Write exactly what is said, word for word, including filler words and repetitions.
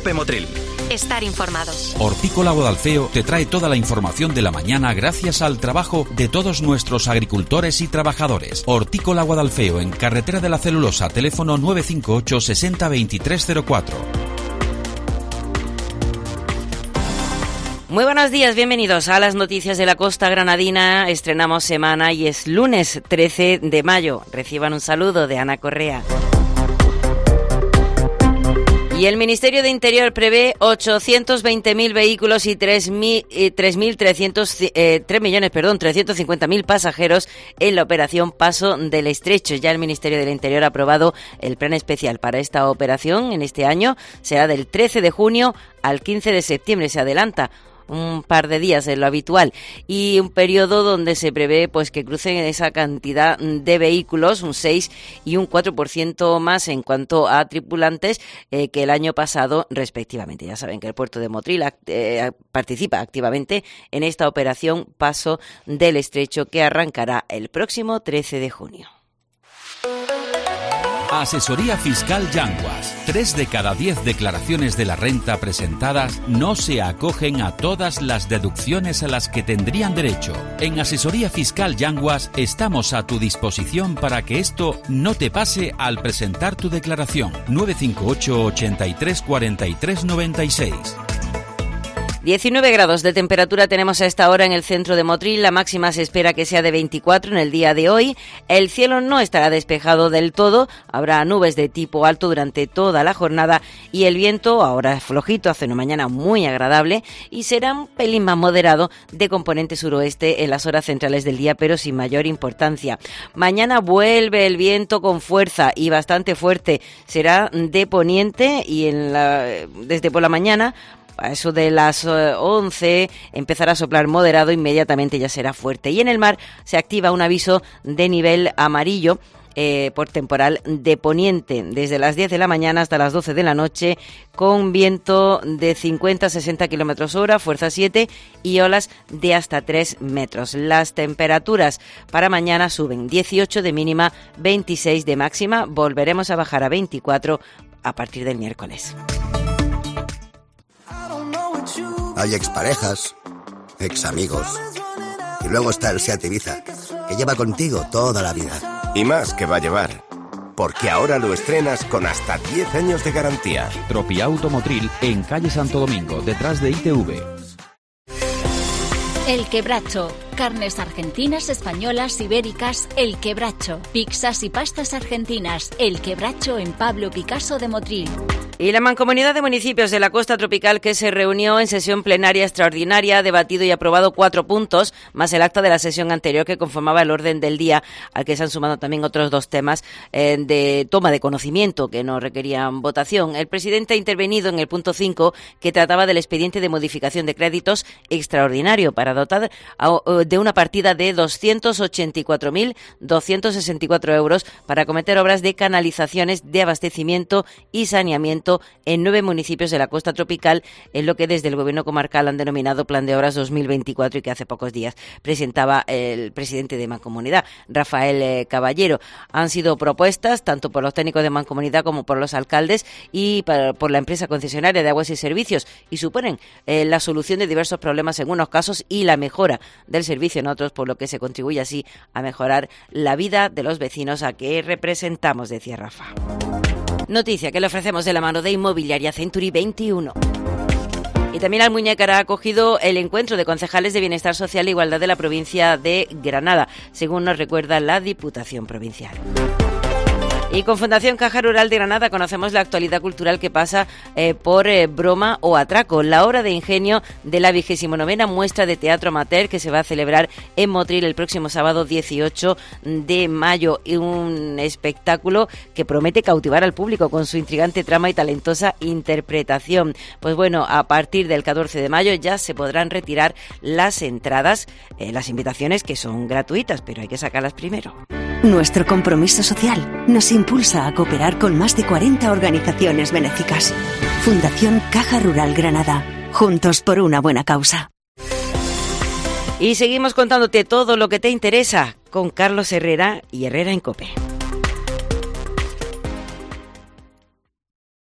Cope Motril. Estar informados. Hortícola Guadalfeo te trae toda la información de la mañana gracias al trabajo de todos nuestros agricultores y trabajadores. Hortícola Guadalfeo, en Carretera de la Celulosa, teléfono nueve cinco ocho sesenta veintitrés cero cuatro. Muy buenos días, bienvenidos a las noticias de la Costa Granadina. Estrenamos semana y es lunes trece de mayo. Reciban un saludo de Ana Correa. Y el Ministerio de Interior prevé ochocientos veinte mil vehículos y tres millones trescientos cincuenta mil pasajeros en la operación Paso del Estrecho. Ya el Ministerio del Interior ha aprobado el plan especial para esta operación en este año. Será del trece de junio al quince de septiembre. Se adelanta un par de días en lo habitual y un periodo donde se prevé pues que crucen esa cantidad de vehículos, un seis y un cuatro por ciento más en cuanto a tripulantes eh, que el año pasado respectivamente. Ya saben que el puerto de Motril eh, participa activamente en esta operación Paso del Estrecho que arrancará el próximo trece de junio. Asesoría Fiscal Yanguas. Tres de cada diez declaraciones de la renta presentadas no se acogen a todas las deducciones a las que tendrían derecho. En Asesoría Fiscal Yanguas estamos a tu disposición para que esto no te pase al presentar tu declaración. nueve cinco ocho, ochenta y tres, cuarenta y tres, noventa y seis. diecinueve grados de temperatura tenemos a esta hora en el centro de Motril. La máxima se espera que sea de veinticuatro en el día de hoy. El cielo no estará despejado del todo. Habrá nubes de tipo alto durante toda la jornada y el viento, ahora flojito, hace una mañana muy agradable y será un pelín más moderado de componente suroeste en las horas centrales del día, pero sin mayor importancia. Mañana vuelve el viento con fuerza y bastante fuerte. Será de poniente y en la, desde por la mañana, a eso de las once empezará a soplar moderado, inmediatamente ya será fuerte. Y en el mar se activa un aviso de nivel amarillo eh, por temporal de poniente desde las diez de la mañana hasta las doce de la noche, con viento de cincuenta a sesenta kilómetros hora, fuerza siete y olas de hasta tres metros. Las temperaturas para mañana suben: dieciocho de mínima, veintiséis de máxima. Volveremos a bajar a veinticuatro a partir del miércoles. Hay exparejas, examigos, y luego está el SEAT Ibiza, que lleva contigo toda la vida. Y más que va a llevar, porque ahora lo estrenas con hasta diez años de garantía. Tropiauto Motril, en calle Santo Domingo, detrás de I T V. El Quebracho. Carnes argentinas, españolas, ibéricas. El Quebracho. Pizzas y pastas argentinas. El Quebracho en Pablo Picasso de Motril. Y la Mancomunidad de Municipios de la Costa Tropical, que se reunió en sesión plenaria extraordinaria, ha debatido y aprobado cuatro puntos, más el acta de la sesión anterior que conformaba el orden del día, al que se han sumado también otros dos temas eh, de toma de conocimiento que no requerían votación. El presidente ha intervenido en el punto cinco, que trataba del expediente de modificación de créditos extraordinario para dotar a, de una partida de doscientos ochenta y cuatro mil doscientos sesenta y cuatro euros para acometer obras de canalizaciones de abastecimiento y saneamiento en nueve municipios de la Costa Tropical, en lo que desde el Gobierno comarcal han denominado Plan de Obras dos mil veinticuatro y que hace pocos días presentaba el presidente de Mancomunidad, Rafael Caballero. Han sido propuestas tanto por los técnicos de Mancomunidad como por los alcaldes y por la empresa concesionaria de aguas y servicios, y suponen eh, la solución de diversos problemas en unos casos y la mejora del servicio en otros, por lo que se contribuye así a mejorar la vida de los vecinos a que representamos, decía Rafa. Noticia que le ofrecemos de la mano de Inmobiliaria Century veintiuno. Y también Almuñécar ha acogido el encuentro de concejales de Bienestar Social e Igualdad de la provincia de Granada, según nos recuerda la Diputación Provincial. Y con Fundación Caja Rural de Granada conocemos la actualidad cultural que pasa eh, por eh, broma o atraco. La hora de ingenio de la vigésimo novena muestra de teatro amateur que se va a celebrar en Motril el próximo sábado dieciocho de mayo. Y un espectáculo que promete cautivar al público con su intrigante trama y talentosa interpretación. Pues bueno, a partir del catorce de mayo ya se podrán retirar las entradas, eh, las invitaciones que son gratuitas, pero hay que sacarlas primero. Nuestro compromiso social nos impulsa a cooperar con más de cuarenta organizaciones benéficas. Fundación Caja Rural Granada. Juntos por una buena causa. Y seguimos contándote todo lo que te interesa con Carlos Herrera y Herrera en COPE.